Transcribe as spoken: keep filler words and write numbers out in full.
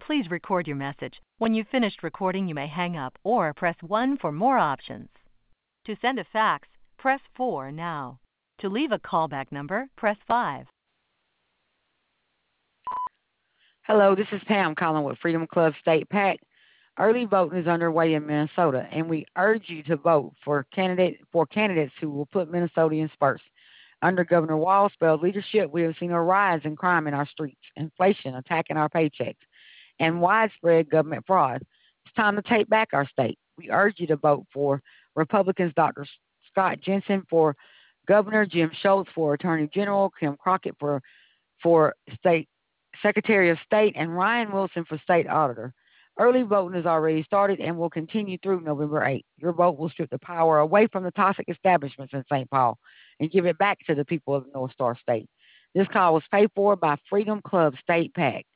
Please record your message. When you've finished recording, you may hang up or press one for more options. To send a fax, press four now. To leave a callback number, press five. Hello, this is Pam calling with Freedom Club State PAC. Early voting is underway in Minnesota, and we urge you to vote for candidate for candidates who will put Minnesotans first. Under Governor Wallspell's leadership, we have seen a rise in crime in our streets, inflation attacking our paychecks, and widespread government fraud. It's time to take back our state. We urge you to vote for Republicans Doctor Scott Jensen for Governor, Jim Schultz for Attorney General, Kim Crockett for for State Secretary of State, and Ryan Wilson for State Auditor. Early voting has already started and will continue through November eighth. Your vote will strip the power away from the toxic establishments in Saint Paul and give it back to the people of North Star State. This call was paid for by Freedom Club State PAC.